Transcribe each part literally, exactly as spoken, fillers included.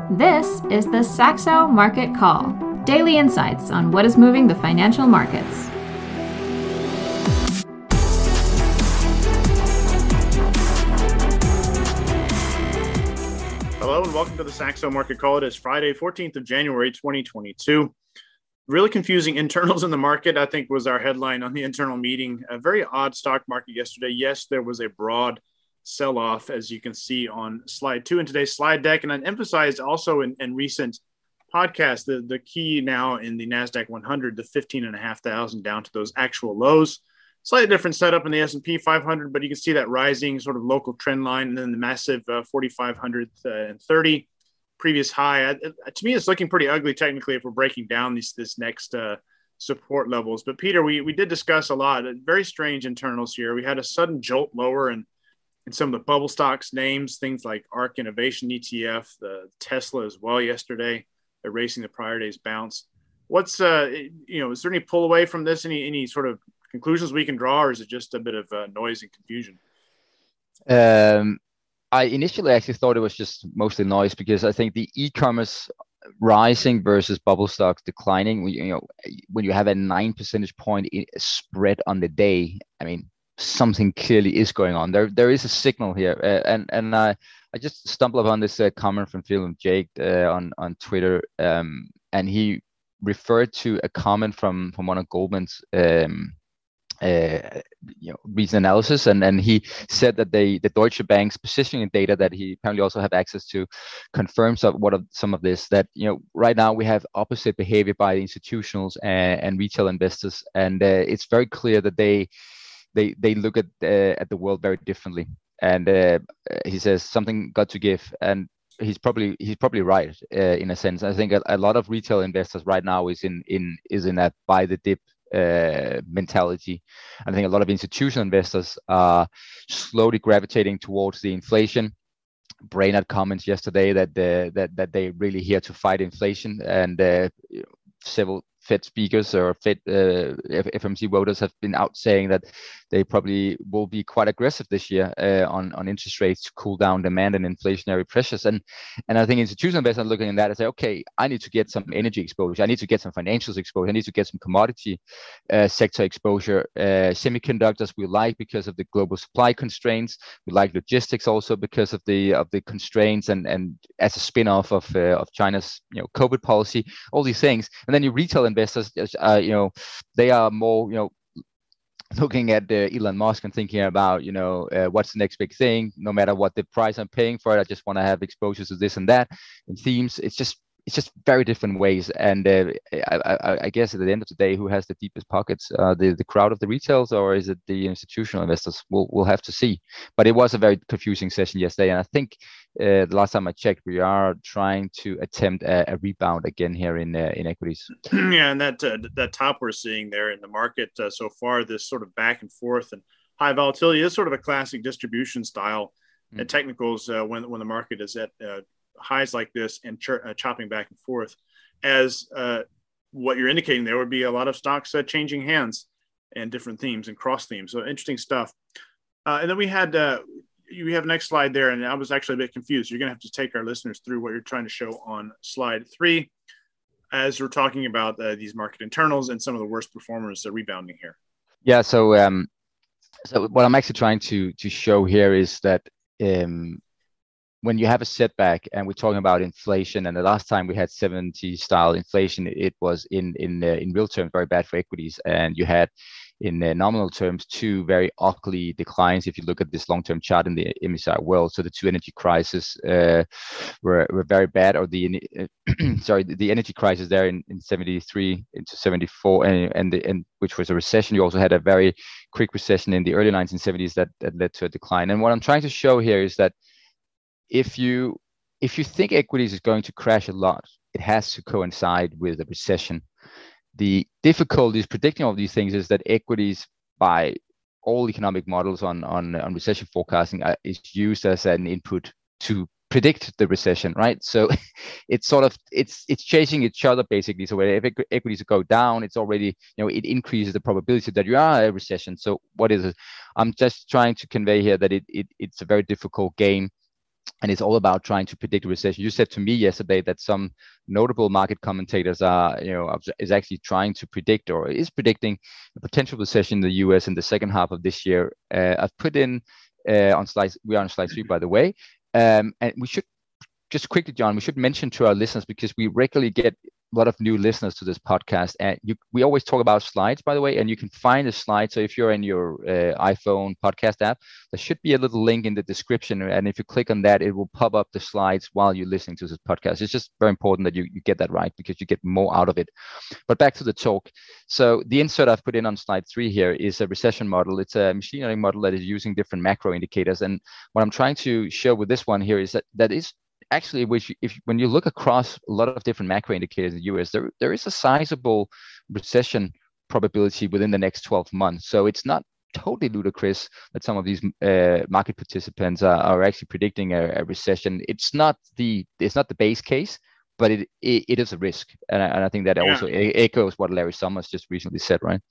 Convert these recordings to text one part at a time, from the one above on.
This is the Saxo Market Call, daily insights on what is moving the financial markets. Hello and welcome to the Saxo Market Call. It is Friday, fourteenth of January, twenty twenty-two. Really confusing internals in the market, I think, was our headline on the internal meeting. A very odd stock market yesterday. Yes, there was a broad sell-off, as you can see on slide two in today's slide deck. And I emphasized also in, in recent podcasts, the, the key now in the NASDAQ one hundred, the fifteen and a half thousand down to those actual lows. Slightly different setup in the S and P five hundred, but you can see that rising sort of local trend line and then the massive uh, forty-five thirty previous high. Uh, to me, it's looking pretty ugly technically if we're breaking down these this next uh, support levels. But Peter, we we did discuss a lot. Very strange internals here. We had a sudden jolt lower in, in some of the bubble stocks names, things like ARK Innovation E T F, the Tesla as well yesterday, erasing the prior day's bounce. What's, uh, you know, is there any pull away from this? Any any sort of conclusions we can draw, or is it just a bit of uh, noise and confusion? Um, I initially actually thought it was just mostly noise because I think the e-commerce rising versus bubble stocks declining, you know, when you have a nine percentage point spread on the day, I mean, something clearly is going on. There, there is a signal here, uh, and and uh, I just stumbled upon this uh, comment from Phil and Jake uh, on on Twitter, um, and he referred to a comment from from one of Goldman's. Um, Uh, you know, recent analysis, and and he said that they the Deutsche Bank's positioning data that he apparently also have access to confirms of what of some of this, that you know right now we have opposite behavior by the institutionals and, and retail investors, and uh, it's very clear that they they they look at uh, at the world very differently. And uh, he says something got to give, and he's probably he's probably right uh, in a sense. I think a, a lot of retail investors right now is in in is in a buy the dip uh mentality. I think a lot of institutional investors are slowly gravitating towards the inflation. Brainerd comments yesterday that the, that that they're really here to fight inflation, and uh, several Fed speakers or Fed uh, F M C voters have been out saying that they probably will be quite aggressive this year uh, on on interest rates to cool down demand and inflationary pressures. And and I think institutional investors are looking at that and say, okay, I need to get some energy exposure, I need to get some financials exposure, I need to get some commodity uh, sector exposure. Uh, semiconductors we like because of the global supply constraints. We like logistics also because of the of the constraints and and as a spin-off of uh, of China's you know COVID policy, all these things. And then your retail investors, uh, you know, they are more, you know, looking at uh, Elon Musk and thinking about, you know, uh, what's the next big thing? No matter what the price I'm paying for it, I just want to have exposure to this and that. And themes, it's just it's just very different ways. And uh, I, I, I guess at the end of the day, who has the deepest pockets? Uh, the the crowd of the retails, or is it the institutional investors? We'll we'll have to see. But it was a very confusing session yesterday, and I think uh, the last time I checked, we are trying to attempt a, a rebound again here in uh, in equities. Yeah, and that uh, that top we're seeing there in the market uh, so far, this sort of back and forth and high volatility is sort of a classic distribution style. Mm-hmm. uh, technicals uh, when when the market is at uh, highs like this and ch- uh, chopping back and forth, as uh, what you're indicating, there would be a lot of stocks uh, changing hands and different themes and cross themes. So interesting stuff. Uh, and then we had, uh, you have next slide there. And I was actually a bit confused. You're going to have to take our listeners through what you're trying to show on slide three, as we're talking about uh, these market internals and some of the worst performers uh, rebounding here. Yeah. So, um, so what I'm actually trying to, to show here is that, um, when you have a setback, and we're talking about inflation, and the last time we had seventy style inflation, it was in in uh, in real terms very bad for equities, and you had in uh, nominal terms two very ugly declines if you look at this long-term chart in the M S C I World. So the two energy crises uh, were were very bad, or the uh, sorry the, the energy crisis there in, in seventy-three into seventy-four, and and, the, and which was a recession. You also had a very quick recession in the early nineteen seventies that that led to a decline. And what I'm trying to show here is that if you if you think equities is going to crash a lot, it has to coincide with a recession. The difficulties predicting all these things is that equities, by all economic models on on, on recession forecasting, uh, is used as an input to predict the recession, right? So it's sort of it's it's chasing each other basically. So if equities go down, it's already, you know, it increases the probability that you are a recession. So what is it? I'm just trying to convey here that it, it it's a very difficult game and it's all about trying to predict a recession. You said to me yesterday that some notable market commentators are, you know, is actually trying to predict or is predicting a potential recession in the U S in the second half of this year. Uh, I've put in uh, on slide, we are on slide three, by the way, um, and we should just quickly, John, we should mention to our listeners, because we regularly get a lot of new listeners to this podcast, and you, we always talk about slides, by the way, and you can find a slide. So if you're in your uh, iPhone podcast app, there should be a little link in the description, and if you click on that, it will pop up the slides while you're listening to this podcast. It's just very important that you, you get that right, because you get more out of it. But back to the talk. So the insert I've put in on slide three here is a recession model. It's a machine learning model that is using different macro indicators, and what I'm trying to show with this one here is that that is actually, which if when you look across a lot of different macro indicators in the U S, there there is a sizable recession probability within the next twelve months. So it's not totally ludicrous that some of these uh, market participants are, are actually predicting a, a recession. It's not the it's not the base case, but it it, it is a risk, and I, and I think that yeah. also echoes what Larry Summers just recently said, right?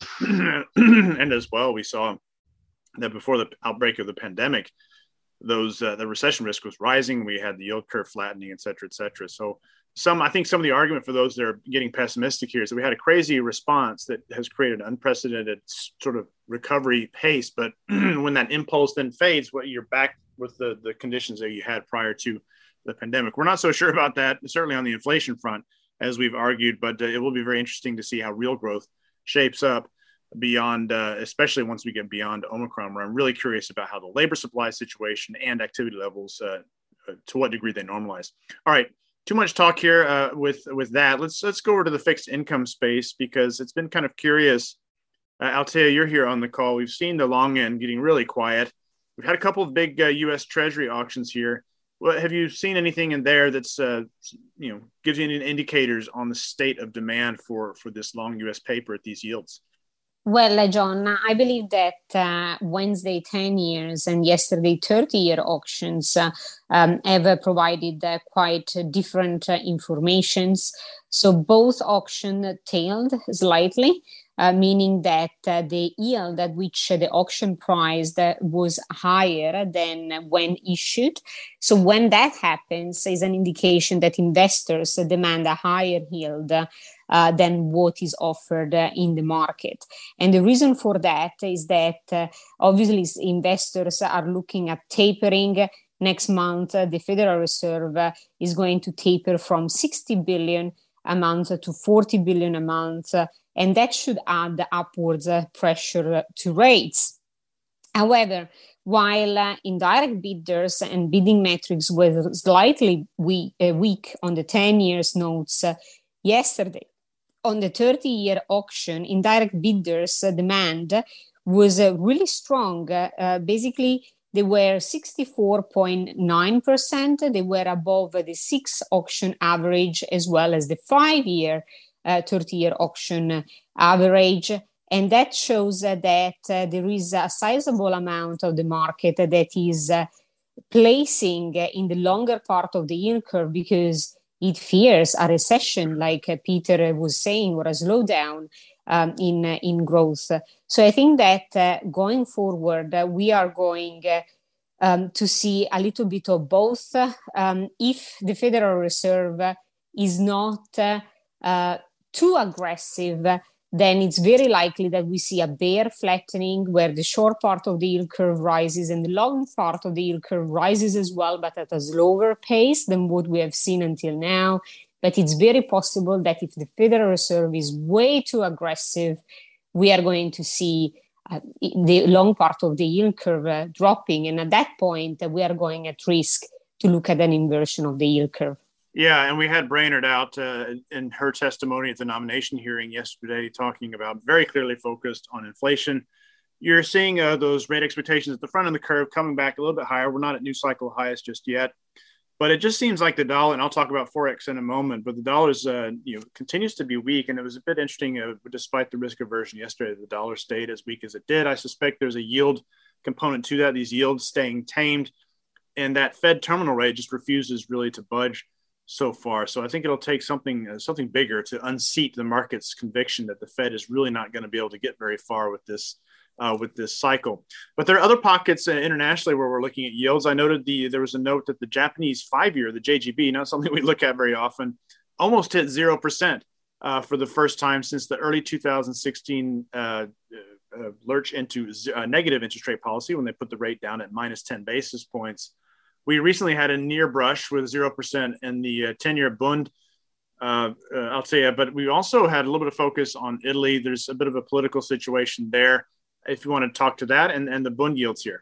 And as well, we saw that before the outbreak of the pandemic, those uh, the recession risk was rising. We had the yield curve flattening, et cetera, et cetera. So some, I think some of the argument for those that are getting pessimistic here is that we had a crazy response that has created an unprecedented sort of recovery pace. But when that impulse then fades, what you're back with the, the conditions that you had prior to the pandemic. We're not so sure about that, certainly on the inflation front, as we've argued, but uh, it will be very interesting to see how real growth shapes up beyond, uh, especially once we get beyond Omicron, where I'm really curious about how the labor supply situation and activity levels, uh, uh, to what degree they normalize. All right, too much talk here uh, with with that. Let's let's go over to the fixed income space, because it's been kind of curious. Uh, Althea, you're here on the call. We've seen the long end getting really quiet. We've had a couple of big uh, U S Treasury auctions here. Well, have you seen anything in there that's uh, you know gives you any indicators on the state of demand for for this long U S paper at these yields? Well, uh, John, I believe that uh, Wednesday ten years and yesterday thirty year auctions uh, um, have uh, provided uh, quite uh, different uh, informations. So both auction tailed slightly, uh, meaning that uh, the yield at which uh, the auction price uh, was higher than when issued. So when that happens, is an indication that investors uh, demand a higher yield uh, Uh, than what is offered uh, in the market. And the reason for that is that uh, obviously investors are looking at tapering. Next month, uh, the Federal Reserve uh, is going to taper from sixty billion a month to forty billion a month, uh, and that should add upwards uh, pressure to rates. However, while uh, indirect bidders and bidding metrics were slightly weak, uh, weak on the ten years notes uh, yesterday, on the thirty year auction, indirect bidders' uh, demand was uh, really strong. Uh, uh, basically, they were sixty-four point nine percent. They were above uh, the six auction average, as well as the five year uh, thirty year auction average. And that shows uh, that uh, there is a sizable amount of the market that is uh, placing uh, in the longer part of the yield curve, because it fears a recession, like uh, Peter was saying, or a slowdown um, in uh, in growth. So I think that uh, going forward, uh, we are going uh, um, to see a little bit of both. Um, if the Federal Reserve is not uh, uh, too aggressive, then it's very likely that we see a bear flattening, where the short part of the yield curve rises and the long part of the yield curve rises as well, but at a slower pace than what we have seen until now. But it's very possible that if the Federal Reserve is way too aggressive, we are going to see uh, the long part of the yield curve uh, dropping. And at that point, uh, we are going at risk to look at an inversion of the yield curve. Yeah, and we had Brainerd out uh, in her testimony at the nomination hearing yesterday, talking about very clearly focused on inflation. You're seeing uh, those rate expectations at the front of the curve coming back a little bit higher. We're not at new cycle highs just yet, but it just seems like the dollar, and I'll talk about Forex in a moment, but the dollar's uh, you know continues to be weak, and it was a bit interesting, uh, despite the risk aversion yesterday, the dollar stayed as weak as it did. I suspect there's a yield component to that, these yields staying tamed, and that Fed terminal rate just refuses really to budge so far. So I think it'll take something uh, something bigger to unseat the market's conviction that the Fed is really not going to be able to get very far with this uh, with this cycle. But there are other pockets uh, internationally where we're looking at yields. I noted the there was a note that the Japanese five-year, the J G B, not something we look at very often, almost hit zero percent uh, for the first time since the early two thousand sixteen uh, uh, lurch into uh, negative interest rate policy when they put the rate down at minus ten basis points. We recently had a near brush with zero percent in the uh, ten-year Bund. Uh, uh, I'll tell you, but we also had a little bit of focus on Italy. There's a bit of a political situation there. If you want to talk to that and, and the Bund yields here.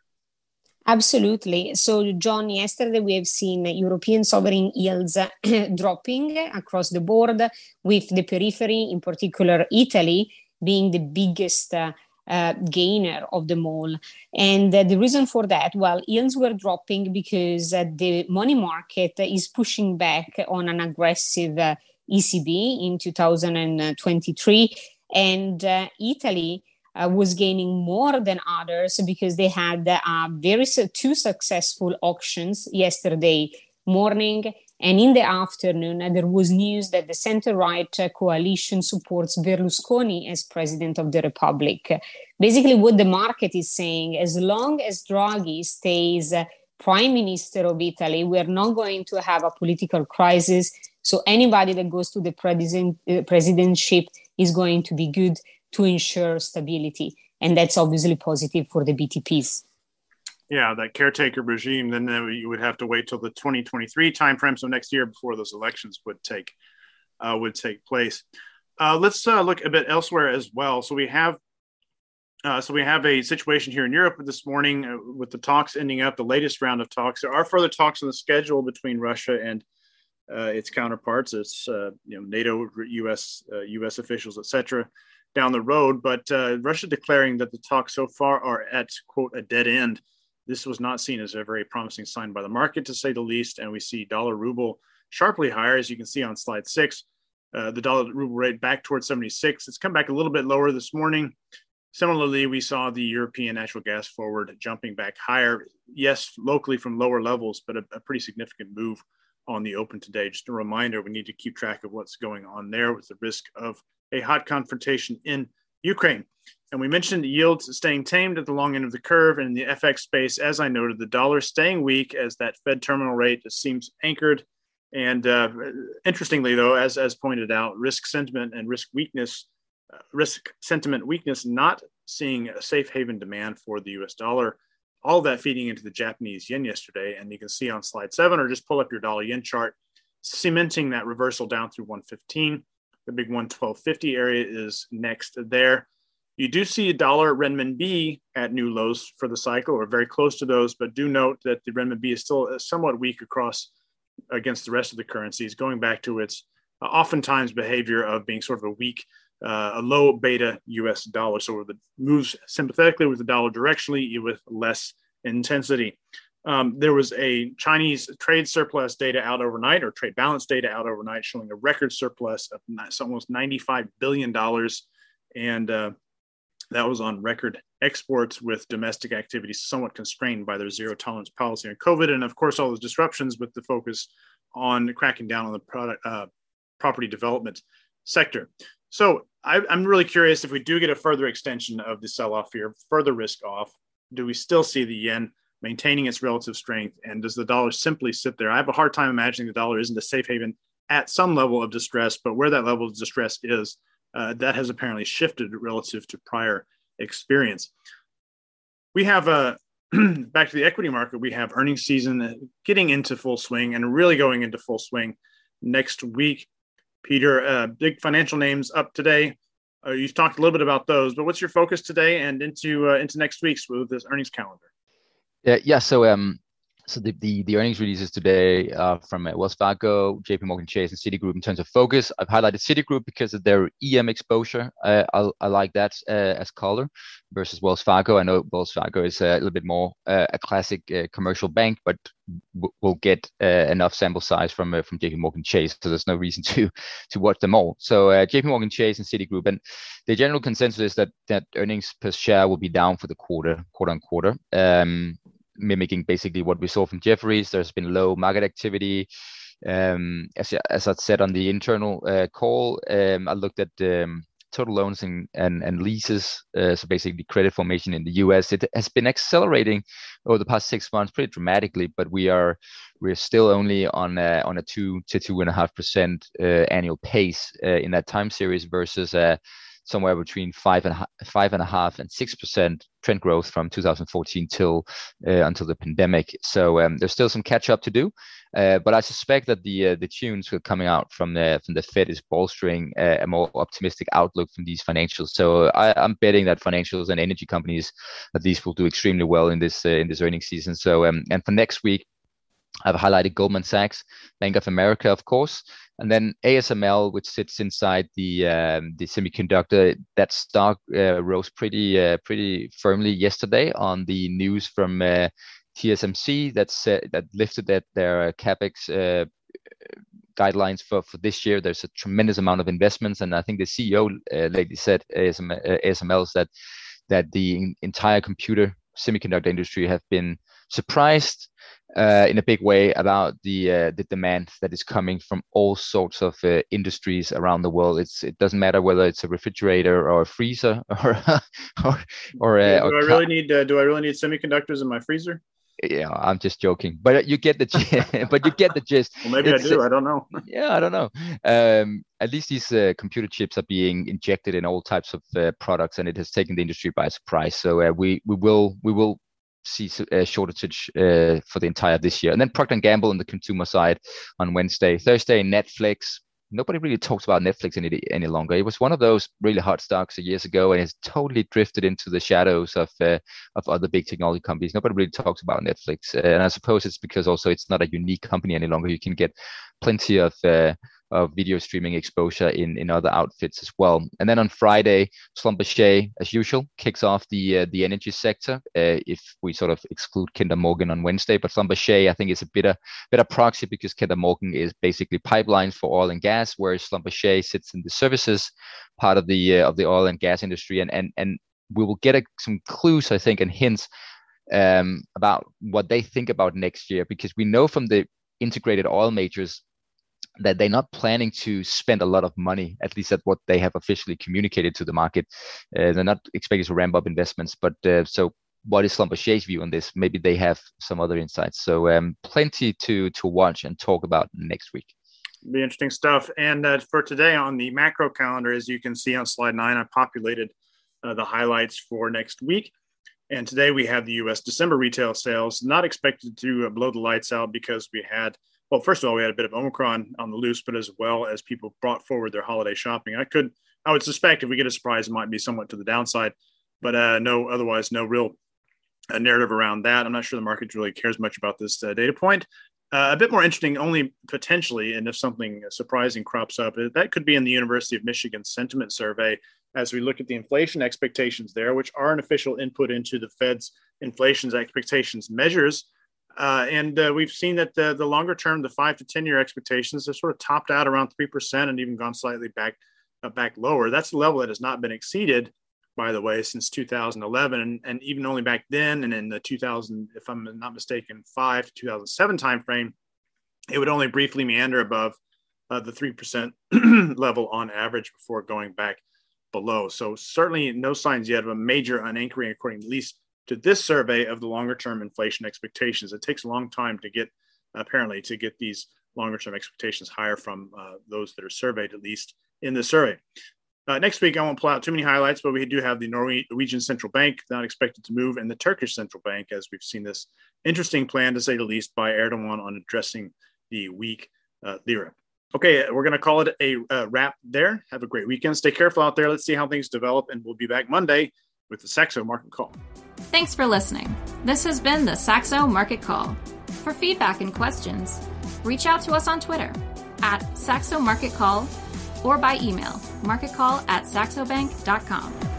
Absolutely. So, John, yesterday we have seen European sovereign yields dropping across the board, with the periphery, in particular Italy, being the biggest uh, uh, gainer of them all. And uh, the reason for that, well, yields were dropping because uh, the money market is pushing back on an aggressive uh, E C B in two thousand twenty-three. And uh, Italy Uh, was gaining more than others because they had uh, very su- two successful auctions yesterday morning, and in the afternoon uh, there was news that the center-right uh, coalition supports Berlusconi as president of the Republic. Basically, what the market is saying, as long as Draghi stays uh, prime minister of Italy, we are not going to have a political crisis. So anybody that goes to the president, uh, presidentship is going to be good to ensure stability. And that's obviously positive for the B T Ps. Yeah, that caretaker regime, then uh, you would have to wait till the twenty twenty-three timeframe, so next year before those elections would take uh, would take place. Uh, let's uh, look a bit elsewhere as well. So we have uh, so we have a situation here in Europe this morning uh, with the talks ending up, the latest round of talks. There are further talks on the schedule between Russia and uh, its counterparts. It's uh, you know NATO, U S uh, U S officials, et cetera, down the road, but uh, Russia declaring that the talks so far are at, quote, a dead end. This was not seen as a very promising sign by the market, to say the least, and we see dollar ruble sharply higher, as you can see on slide six. Uh, the dollar ruble rate back towards seventy-six. It's come back a little bit lower this morning. Similarly, we saw the European natural gas forward jumping back higher. Yes, locally from lower levels, but a, a pretty significant move on the open today. Just a reminder, we need to keep track of what's going on there with the risk of a hot confrontation in Ukraine. And we mentioned yields staying tamed at the long end of the curve, and in the F X space, as I noted, the dollar staying weak as that Fed terminal rate just seems anchored. And uh, interestingly, though, as, as pointed out, risk sentiment and risk weakness, uh, risk sentiment weakness, not seeing a safe haven demand for the U S dollar, all of that feeding into the Japanese yen yesterday. And you can see on slide seven, or just pull up your dollar yen chart, cementing that reversal down through one fifteen. The big one twelve fifty area is next there. You do see a dollar renminbi at new lows for the cycle, or very close to those, but do note that the renminbi is still somewhat weak across against the rest of the currencies, going back to its uh, oftentimes behavior of being sort of a weak, uh, a low beta U S dollar. So it moves sympathetically with the dollar directionally with less intensity. Um, there was a Chinese trade surplus data out overnight, or trade balance data out overnight, showing a record surplus of almost ninety-five billion dollars. And uh, that was on record exports, with domestic activity somewhat constrained by their zero tolerance policy on COVID. And of course, all those disruptions with the focus on cracking down on the product, uh, property development sector. So I, I'm really curious, if we do get a further extension of the sell-off here, further risk off, do we still see the yen maintaining its relative strength, and does the dollar simply sit there? I have a hard time imagining the dollar isn't a safe haven at some level of distress, but where that level of distress is, uh, that has apparently shifted relative to prior experience. We have, uh, back to the equity market, we have earnings season getting into full swing, and really going into full swing next week. Peter, uh, big financial names up today. Uh, you've talked a little bit about those, but what's your focus today and into uh, into next week's with this earnings calendar? Yeah, yeah. So, um, so the, the the earnings releases today uh, from uh, Wells Fargo, J P Morgan Chase, and Citigroup in terms of focus. I've highlighted Citigroup because of their E M exposure. Uh, I I like that uh, as color versus Wells Fargo. I know Wells Fargo is a little bit more uh, a classic uh, commercial bank, but w- we'll get uh, enough sample size from uh, from J P Morgan Chase, so there's no reason to to watch them all. So uh, J P Morgan Chase and Citigroup, and the general consensus is that that earnings per share will be down for the quarter, quarter on quarter. Um, mimicking basically what we saw from Jefferies. There's been low market activity. Um, as, as I said on the internal uh, call, um, I looked at um, total loans and and, and leases, uh, so basically credit formation in the U S, it has been accelerating over the past six months pretty dramatically. But we are we're still only on a, on a two to two and a half percent uh, annual pace uh, in that time series versus uh, somewhere between five and five and a half and six percent trend growth from two thousand fourteen till uh, until the pandemic. So um, there's still some catch up to do, uh, but I suspect that the uh, the tunes coming out from the from the Fed is bolstering uh, a more optimistic outlook from these financials. So I, I'm betting that financials and energy companies at least will do extremely well in this uh, in this earnings season. So um, and for next week, I've highlighted Goldman Sachs, Bank of America, of course, and then A S M L, which sits inside the um, the semiconductor. That stock uh, rose pretty uh, pretty firmly yesterday on the news from uh, T S M C that said that lifted that their capex uh, guidelines for, for this year. There's a tremendous amount of investments, and I think the C E O uh, lately said A S M L, uh, A S M L that that the entire computer semiconductor industry have been surprised uh, in a big way about the uh, the demand that is coming from all sorts of uh, industries around the world. It's it doesn't matter whether it's a refrigerator or a freezer or or or, uh, do or I really need uh, do I really need semiconductors in my freezer? Yeah, I'm just joking, but you get the but you get the gist. Well, maybe it's, I do. I don't know. Yeah, I don't know. Um, at least these uh, computer chips are being injected in all types of uh, products, and it has taken the industry by surprise. So uh, we we will we will see a shortage uh, for the entire this year. And then Procter and Gamble on the consumer side on Wednesday, Thursday, Netflix. Nobody really talks about Netflix any any longer. It was one of those really hot stocks years ago, and it's totally drifted into the shadows of uh, of other big technology companies. Nobody really talks about Netflix, uh, and I suppose it's because also it's not a unique company any longer. You can get plenty of uh, of video streaming exposure in in other outfits as well. And then on Friday, Schlumberger, as usual, kicks off the uh, the energy sector. Uh, if we sort of exclude Kinder Morgan on Wednesday, but Schlumberger I think is a better better proxy because Kinder Morgan is basically pipelines for oil and gas, whereas Schlumberger sits in the services part of the uh, of the oil and gas industry. And and and we will get a, some clues, I think, and hints um, about what they think about next year, because we know from the integrated oil majors that they're not planning to spend a lot of money, at least at what they have officially communicated to the market. Uh, they're not expecting to ramp up investments. But uh, so what is Schlumberger's view on this? Maybe they have some other insights. So um, plenty to to watch and talk about next week. Be interesting stuff. And uh, for today on the macro calendar, as you can see on slide nine, I populated uh, the highlights for next week. And today we have the U S December retail sales, not expected to uh, blow the lights out because we had Well, first of all, we had a bit of Omicron on the loose, but as well as people brought forward their holiday shopping. I could, I would suspect if we get a surprise, it might be somewhat to the downside, but uh, no, otherwise, no real uh, narrative around that. I'm not sure the market really cares much about this uh, data point. Uh, a bit more interesting, only potentially, and if something surprising crops up, that could be in the University of Michigan sentiment survey as we look at the inflation expectations there, which are an official input into the Fed's inflation expectations measures. Uh, and uh, we've seen that the, the longer term, the five to ten year expectations have sort of topped out around three percent and even gone slightly back uh, back lower. That's a level that has not been exceeded, by the way, since two thousand eleven. And, and even only back then, and in the two thousand, if I'm not mistaken, five to two thousand seven timeframe, it would only briefly meander above uh, the three percent level on average before going back below. So certainly no signs yet of a major unanchoring, according at least to this survey of the longer term inflation expectations. It takes a long time to get, apparently, to get these longer term expectations higher from uh, those that are surveyed, at least in the survey. Uh, next week, I won't pull out too many highlights, but we do have the Norwegian Central Bank not expected to move, and the Turkish Central Bank, as we've seen this interesting plan, to say the least, by Erdogan on addressing the weak uh, lira. Okay, we're going to call it a uh, wrap there. Have a great weekend. Stay careful out there. Let's see how things develop, and we'll be back Monday with the Saxo Market Call. Thanks for listening. This has been the Saxo Market Call. For feedback and questions, reach out to us on Twitter at Saxo Market Call or by email marketcall at saxobank dot com.